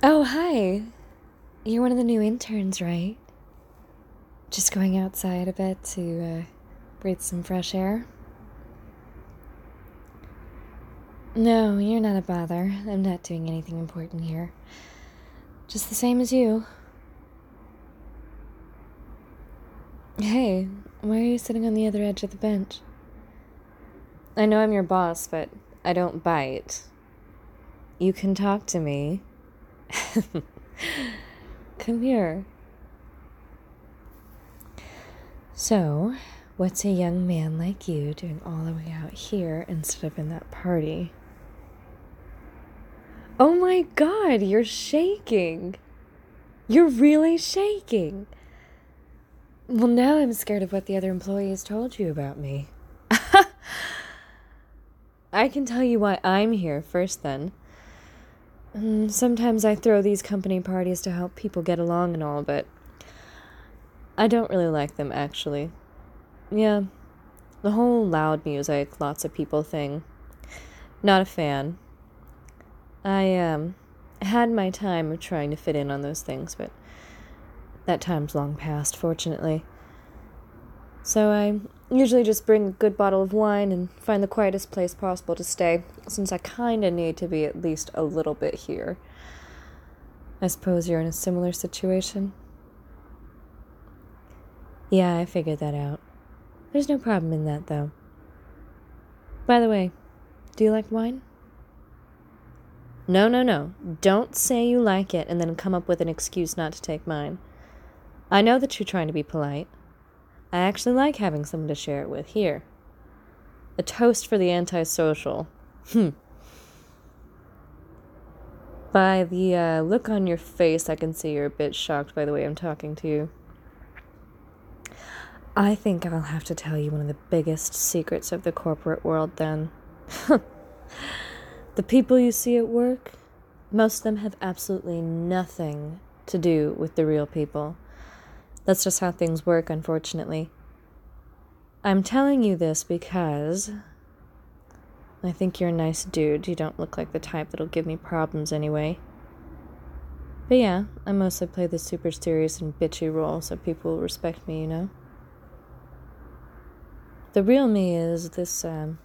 Oh, hi. You're one of the new interns, right? Just going outside a bit to breathe some fresh air? No, you're not a bother. I'm not doing anything important here. Just the same as you. Hey, why are you sitting on the other edge of the bench? I know I'm your boss, but I don't bite. You can talk to me. Come here. So, what's a young man like you doing all the way out here instead of in that party? Oh my god, you're shaking. You're really shaking. Well, now I'm scared of what the other employees told you about me. I can tell you why I'm here first, then. Sometimes I throw these company parties to help people get along and all, but I don't really like them, actually. Yeah, the whole loud music, lots of people thing. Not a fan. I had my time of trying to fit in on those things, but that time's long past, fortunately. So I usually just bring a good bottle of wine and find the quietest place possible to stay, since I kinda need to be at least a little bit here. I suppose you're in a similar situation? Yeah, I figured that out. There's no problem in that, though. By the way, do you like wine? No, no, no. Don't say you like it and then come up with an excuse not to take mine. I know that you're trying to be polite. I actually like having someone to share it with. Here. A toast for the antisocial. By the look on your face, I can see you're a bit shocked by the way I'm talking to you. I think I'll have to tell you one of the biggest secrets of the corporate world, then. The people you see at work, most of them have absolutely nothing to do with the real people. That's just how things work, unfortunately. I'm telling you this because I think you're a nice dude. You don't look like the type that'll give me problems anyway. But yeah, I mostly play the super serious and bitchy role so people will respect me, you know? The real me is this,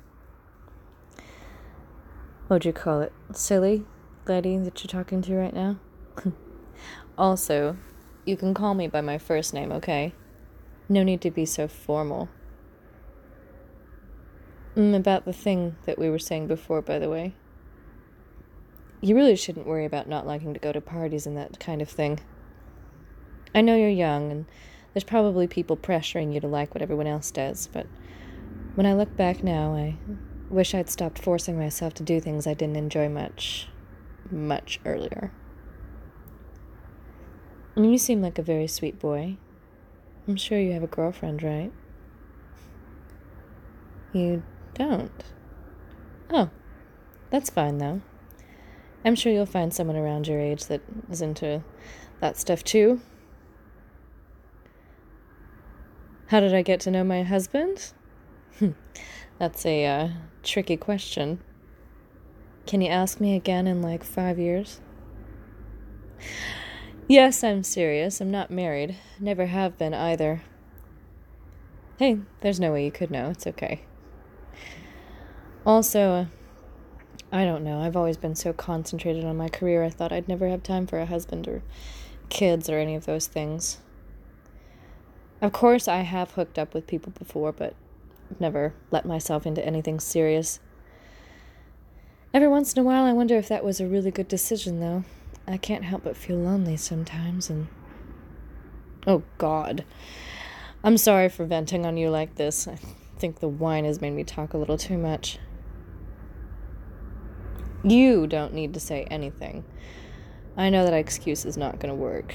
what'd you call it? Silly lady that you're talking to right now? Also, you can call me by my first name, okay? No need to be so formal. About the thing that we were saying before, by the way. You really shouldn't worry about not liking to go to parties and that kind of thing. I know you're young, and there's probably people pressuring you to like what everyone else does, but when I look back now, I wish I'd stopped forcing myself to do things I didn't enjoy much earlier. I mean, you seem like a very sweet boy. I'm sure you have a girlfriend, right? You don't? Oh, that's fine, though. I'm sure you'll find someone around your age that is into that stuff, too. How did I get to know my husband? That's a tricky question. Can you ask me again in like 5 years? Yes, I'm serious. I'm not married. Never have been either. Hey, there's no way you could know. It's okay. Also, I don't know. I've always been so concentrated on my career, I thought I'd never have time for a husband or kids or any of those things. Of course, I have hooked up with people before, but I've never let myself into anything serious. Every once in a while, I wonder if that was a really good decision, though. I can't help but feel lonely sometimes, and... Oh, God. I'm sorry for venting on you like this. I think the wine has made me talk a little too much. You don't need to say anything. I know that excuse is not going to work.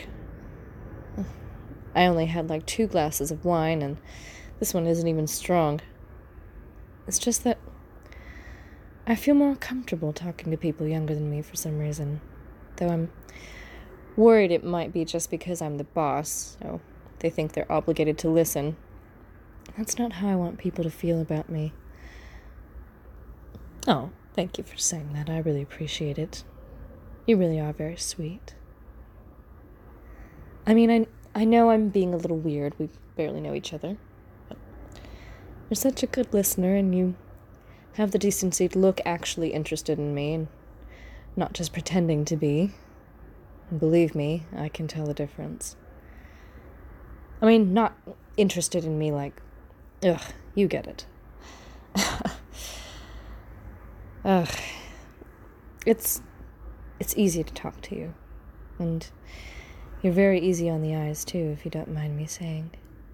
I only had like 2 glasses of wine, and this one isn't even strong. It's just that I feel more comfortable talking to people younger than me for some reason. Though I'm worried it might be just because I'm the boss, so they think they're obligated to listen. That's not how I want people to feel about me. Oh, thank you for saying that. I really appreciate it. You really are very sweet. I mean, I know I'm being a little weird. We barely know each other. But you're such a good listener, and you have the decency to look actually interested in me, and not just pretending to be. And believe me, I can tell the difference. I mean, not interested in me like, ugh, you get it. Ugh. It's easy to talk to you. And you're very easy on the eyes, too, if you don't mind me saying.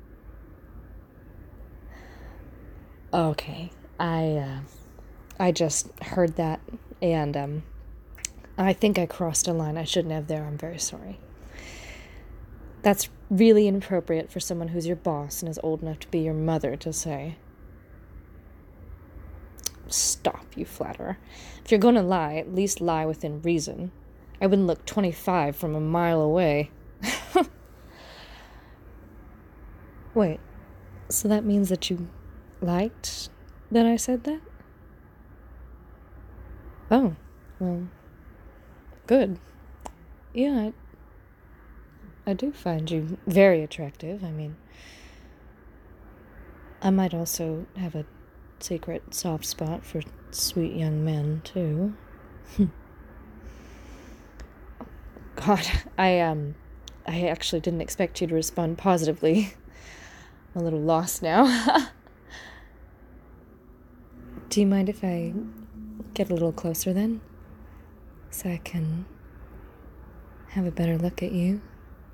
Okay, I just heard that, and, I think I crossed a line I shouldn't have there. I'm very sorry. That's really inappropriate for someone who's your boss and is old enough to be your mother to say. Stop, you flatterer. If you're gonna lie, at least lie within reason. I wouldn't look 25 from a mile away. Wait, so that means that you liked that I said that? Oh, well, good. Yeah, I do find you very attractive. I mean, I might also have a secret soft spot for sweet young men, too. God, I actually didn't expect you to respond positively. I'm a little lost now. Do you mind if I get a little closer then? So I can have a better look at you?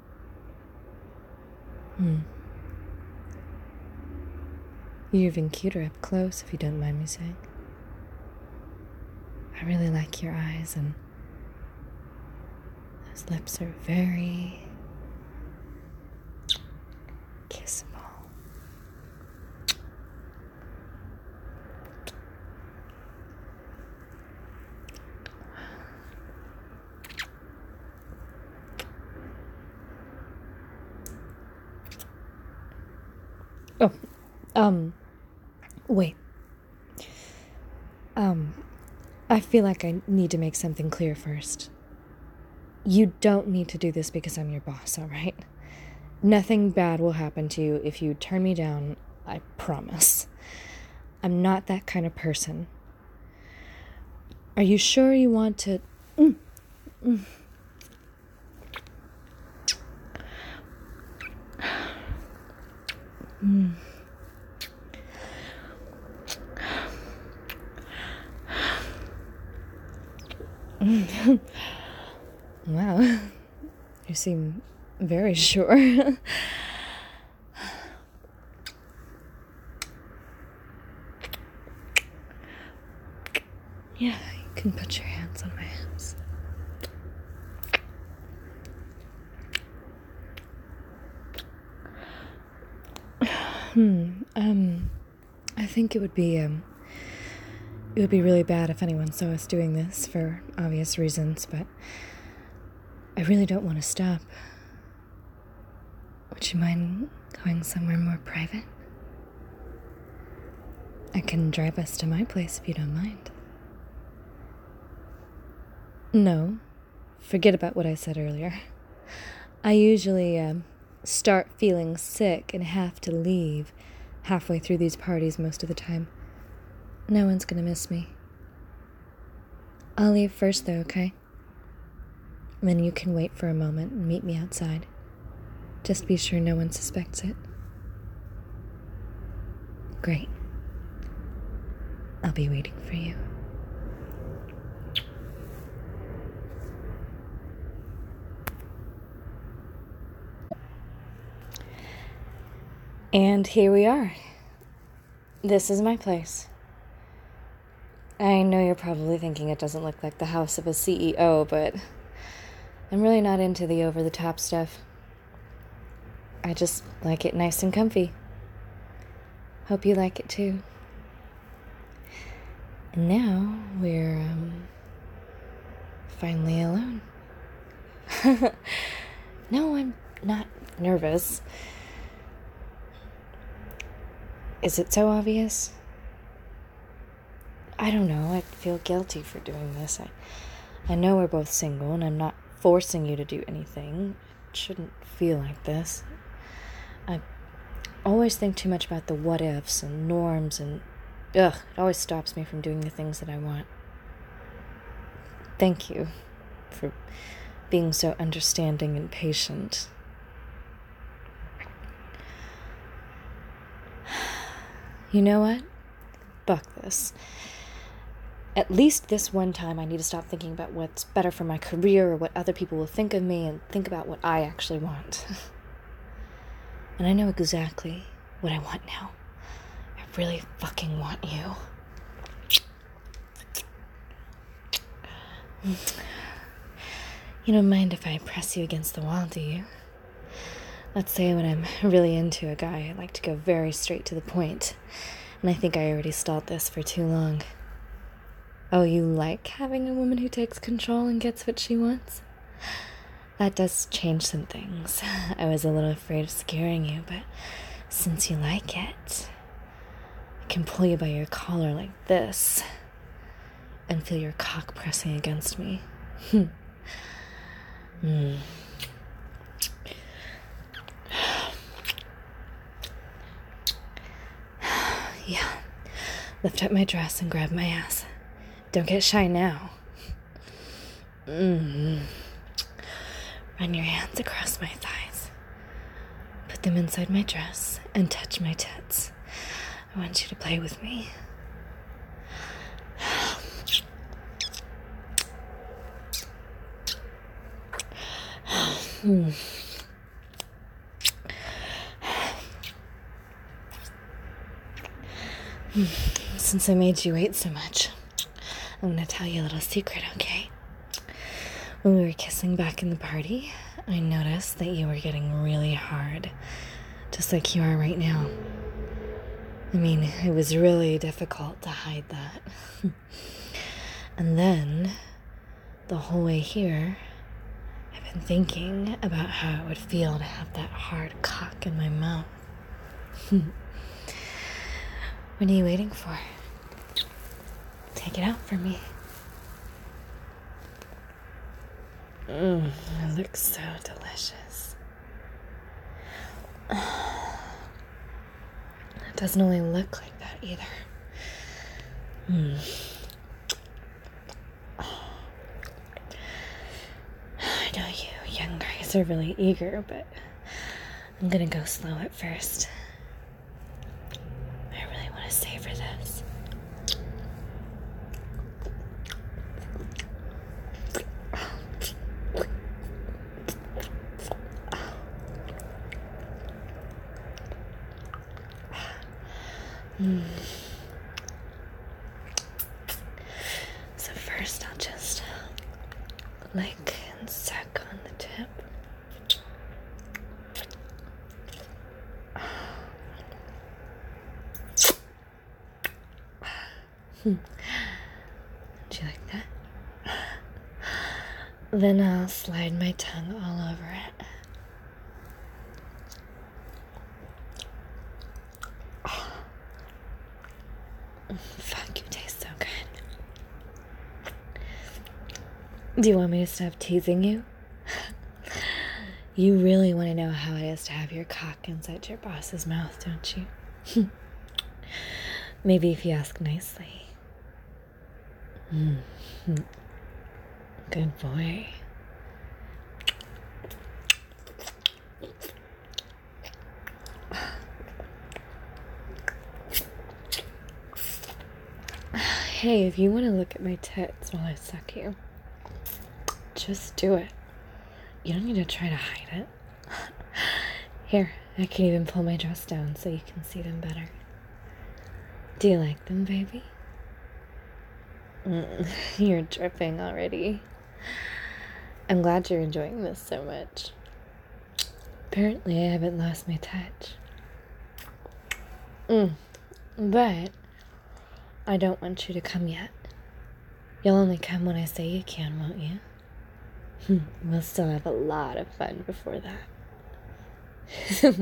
You're even cuter up close, if you don't mind me saying. I really like your eyes, and those lips are very kissable. Oh, wait. I feel like I need to make something clear first. You don't need to do this because I'm your boss, alright? Nothing bad will happen to you if you turn me down, I promise. I'm not that kind of person. Are you sure you want to... Wow, you seem very sure. Yeah, you can put your hands on my hips. I think it would be really bad if anyone saw us doing this for obvious reasons, but I really don't want to stop. Would you mind going somewhere more private? I can drive us to my place if you don't mind. No, forget about what I said earlier. I usually, start feeling sick and have to leave halfway through these parties most of the time. No one's gonna miss me. I'll leave first, though, okay? Then you can wait for a moment and meet me outside. Just be sure no one suspects it. Great. I'll be waiting for you. And here we are. This is my place. I know you're probably thinking it doesn't look like the house of a CEO, but I'm really not into the over-the-top stuff. I just like it nice and comfy. Hope you like it too. And now we're, finally alone. No, I'm not nervous. Is it so obvious? I don't know. I feel guilty for doing this. I know we're both single, and I'm not forcing you to do anything. It shouldn't feel like this. I always think too much about the what-ifs and norms, and it always stops me from doing the things that I want. Thank you for being so understanding and patient. You know what? Fuck this. At least this one time I need to stop thinking about what's better for my career or what other people will think of me and think about what I actually want. And I know exactly what I want now. I really fucking want you. You don't mind if I press you against the wall, do you? Let's say when I'm really into a guy, I like to go very straight to the point. And I think I already stalled this for too long. Oh, you like having a woman who takes control and gets what she wants? That does change some things. I was a little afraid of scaring you, but since you like it, I can pull you by your collar like this and feel your cock pressing against me. Yeah. Lift up my dress and grab my ass. Don't get shy now. Run your hands across my thighs. Put them inside my dress and touch my tits. I want you to play with me. Since I made you wait so much, I'm gonna tell you a little secret, okay? When we were kissing back in the party, I noticed that you were getting really hard, just like you are right now. I mean, it was really difficult to hide that. And then, the whole way here, I've been thinking about how it would feel to have that hard cock in my mouth. What are you waiting for? Take it out for me. It looks so delicious. It doesn't only look like that either. I know you young guys are really eager, but I'm gonna go slow at first. I really want to savor this. So first I'll just lick and suck on the tip. Do you like that? Then I'll slide my tongue all over it. Fuck, you taste so good. Do you want me to stop teasing you? You really want to know how it is to have your cock inside your boss's mouth, don't you? Maybe if you ask nicely. Good boy. Hey, if you want to look at my tits while I suck you, just do it. You don't need to try to hide it. Here, I can even pull my dress down so you can see them better. Do you like them, baby? You're dripping already. I'm glad you're enjoying this so much. Apparently, I haven't lost my touch. But I don't want you to come yet. You'll only come when I say you can, won't you? We'll still have a lot of fun before that.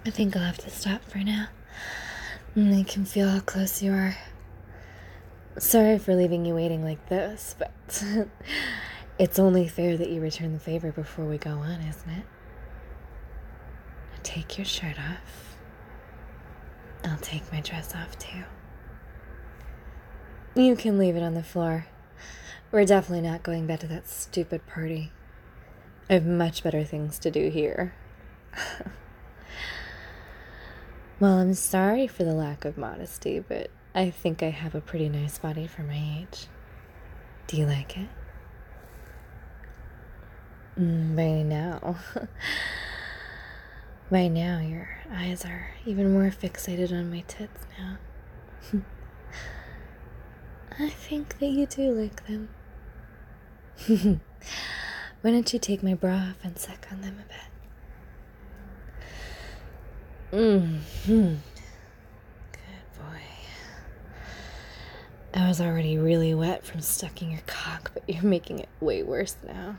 I think I'll have to stop for now. I can feel how close you are. Sorry for leaving you waiting like this, but it's only fair that you return the favor before we go on, isn't it? Take your shirt off. I'll take my dress off too. You can leave it on the floor. We're definitely not going back to that stupid party. I have much better things to do here. Well, I'm sorry for the lack of modesty, but I think I have a pretty nice body for my age. Do you like it? By now, your eyes are even more fixated on my tits now. I think that you do like them. Why don't you take my bra off and suck on them a bit? Good boy. I was already really wet from sucking your cock, but you're making it way worse now.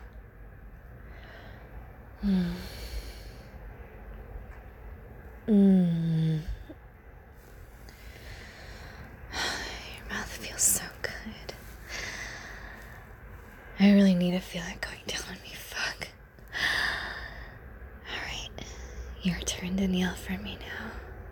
Your mouth feels so good. I really need to feel it going down on me. Fuck. Alright, your turn to kneel for me now.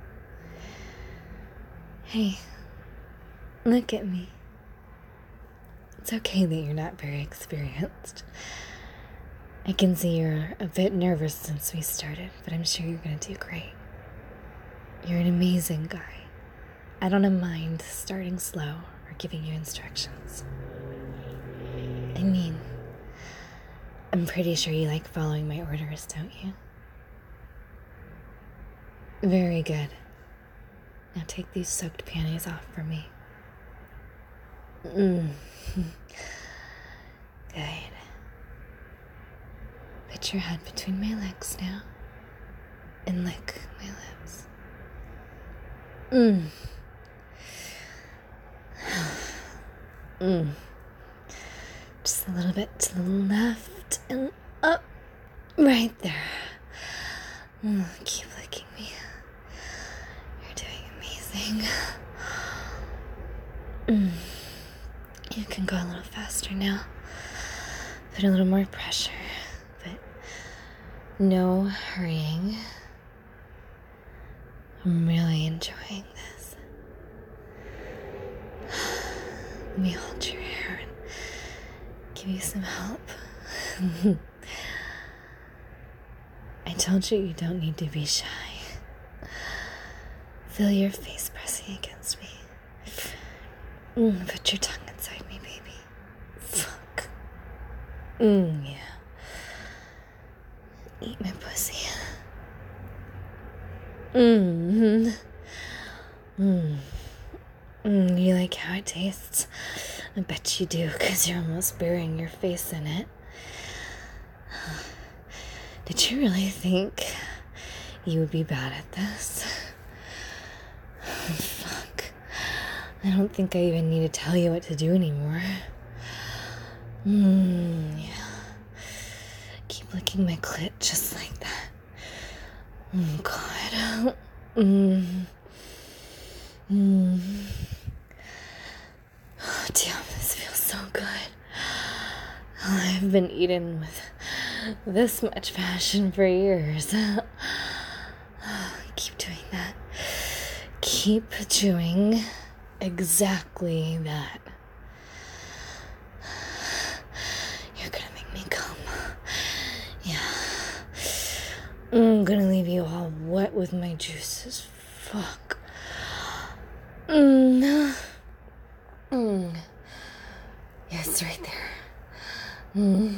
Hey, look at me. It's okay that you're not very experienced. I can see you're a bit nervous since we started, but I'm sure you're gonna do great. You're an amazing guy. I don't mind starting slow or giving you instructions. I mean, I'm pretty sure you like following my orders, don't you? Very good. Now take these soaked panties off for me. Good. Put your head between my legs now and lick my lips. Just a little bit to the left and up. Right there. Keep licking me. You're doing amazing. You can go a little faster now. Put a little more pressure, but no hurrying. I'm really enjoying this. Let me hold your hair and give you some help. I told you you don't need to be shy. Feel your face pressing against me. Put your tongue inside me, baby. Fuck. Yeah. Eat my pussy. You like how it tastes? I bet you do, because you're almost burying your face in it. Did you really think you would be bad at this? Fuck. I don't think I even need to tell you what to do anymore. Yeah. Keep licking my clit just like that. Oh, God. Oh, damn, this feels so good. I've been eating with this much passion for years. Keep doing that. Keep doing exactly that. You're gonna make me come. Yeah. I'm gonna leave you all wet with my juices. Fuck. Yes, right there.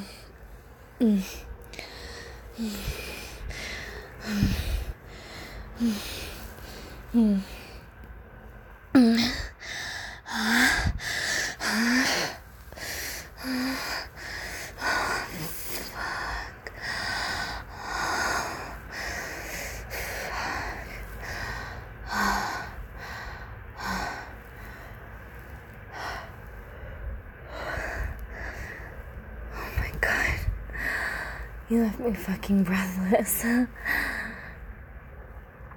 You left me fucking breathless.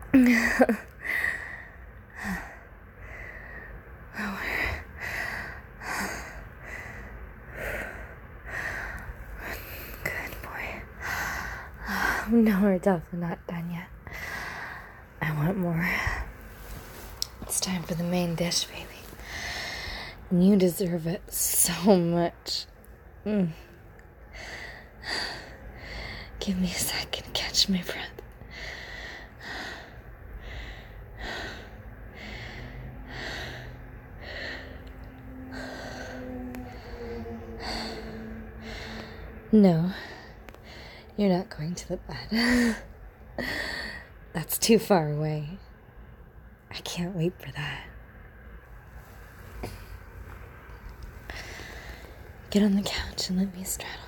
Good boy. No, we're definitely not done yet. I want more. It's time for the main dish, baby. And you deserve it so much. Give me a second to catch my breath. No, you're not going to the bed. That's too far away. I can't wait for that. Get on the couch and let me straddle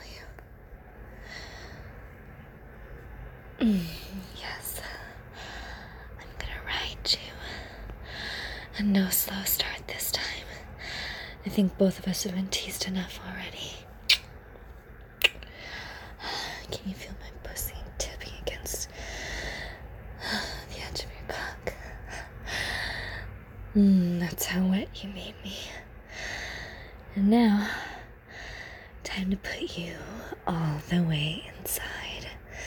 you. Yes, I'm gonna ride you. And no slow start this time. I think both of us have been teased enough already. Can you feel my pussy tipping against the edge of your cock? That's how wet you made me. And now, time to put you all the way inside.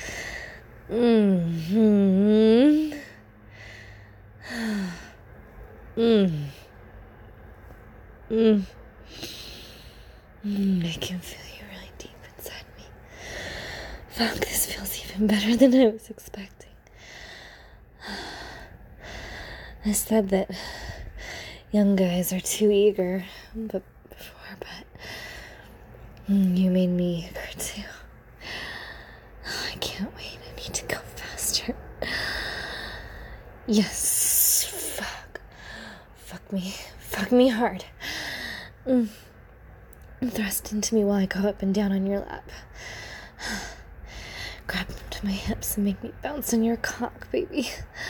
I can feel you really deep inside me. Fuck, this feels even better than I was expecting. I said that young guys are too eager, but you made me eager too. I can't wait. I need to go faster. Yes, fuck me hard. Thrust into me while I go up and down on your lap. Grab to my hips and make me bounce on your cock, baby.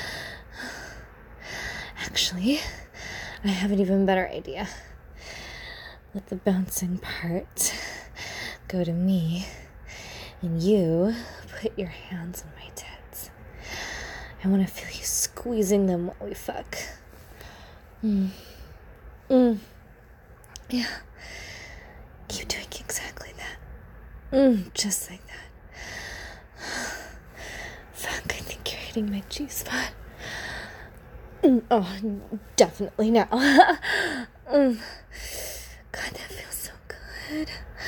Actually, I have an even better idea. Let the bouncing part go to me, and you put your hands on my tits. I want to feel you squeezing them while we fuck. Yeah. Keep doing exactly that. Just like that. Fuck, I think you're hitting my G-spot. Oh, definitely now. God, that feels so good.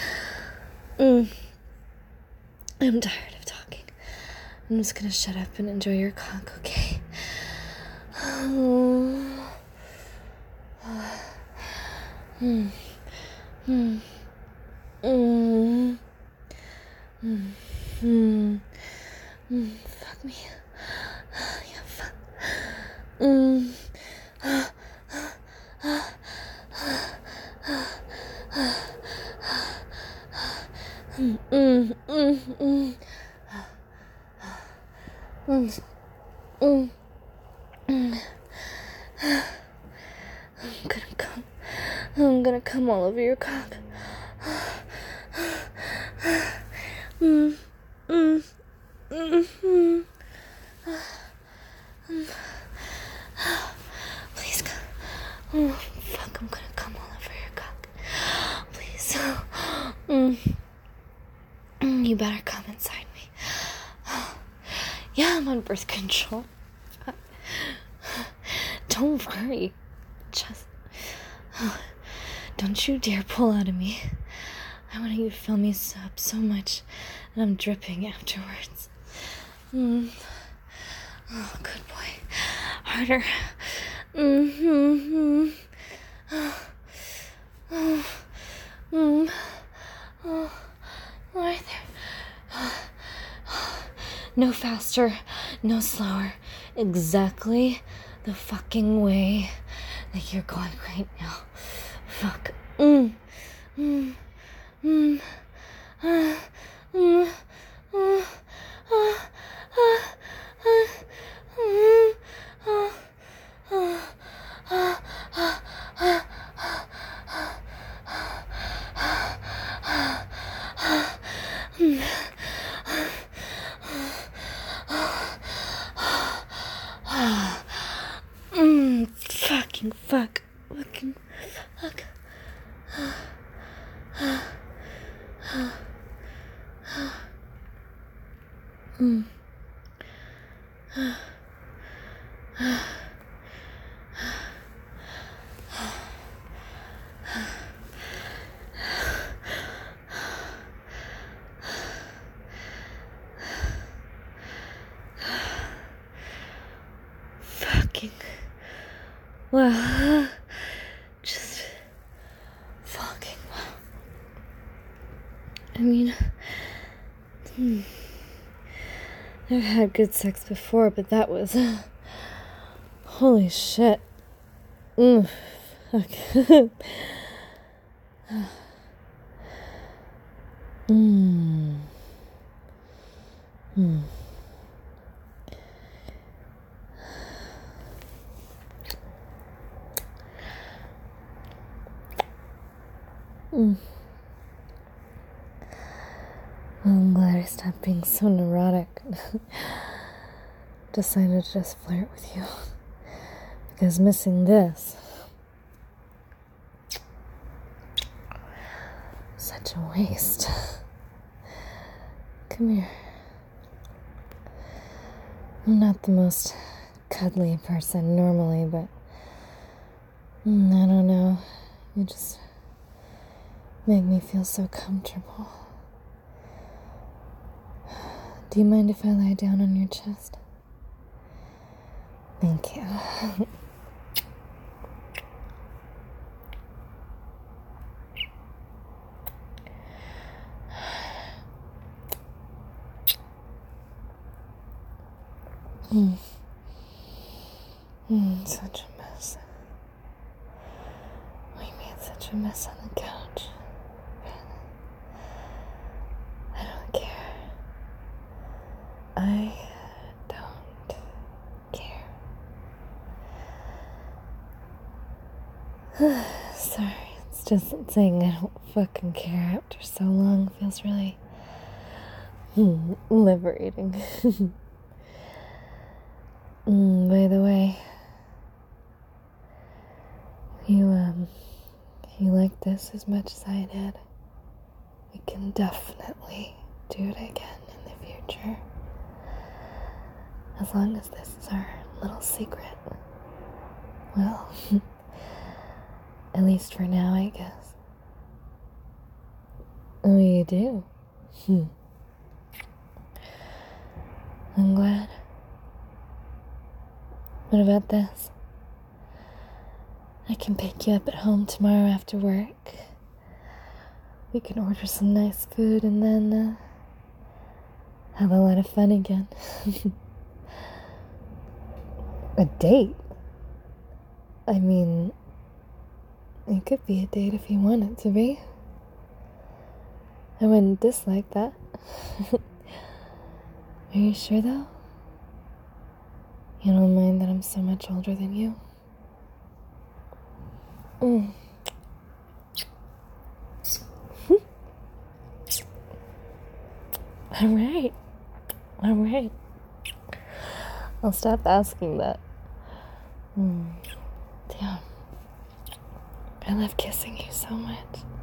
I'm tired of talking. I'm just gonna shut up and enjoy your cock, okay? Fuck me. Yeah, fuck. I'm gonna come all over your cock. Please come. Oh, fuck, I'm gonna come all over your cock. Please. You better come inside me. Yeah, I'm on birth control. Don't worry. Just... don't you dare pull out of me. I want you to feel me up so much that I'm dripping afterwards. Oh, good boy. Harder. Right there. No faster, no slower. Exactly the fucking way that you're going right now. Fuck. Fucking wow. Just fucking wow. I mean, I've had good sex before, but that was holy shit. Fuck. Well, I'm glad I stopped being so neurotic. Decided to just flirt with you. Because missing this, such a waste. Come here. I'm not the most cuddly person normally, but I don't know. You just make me feel so comfortable. Do you mind if I lie down on your chest? Thank you. Such a mess. We made such a mess on the couch. I don't care. I don't care. Sorry, it's just that saying I don't fucking care after so long feels really liberating. By the way, you like this as much as I did, we can definitely do it again in the future. As long as this is our little secret. Well, at least for now, I guess. Oh, you do? I'm glad. What about this? I can pick you up at home tomorrow after work. We can order some nice food and then have a lot of fun again. A date? I mean, it could be a date if you want it to be. I wouldn't dislike that. Are you sure though? You don't mind that I'm so much older than you? All right. I'll stop asking that. Damn. I love kissing you so much.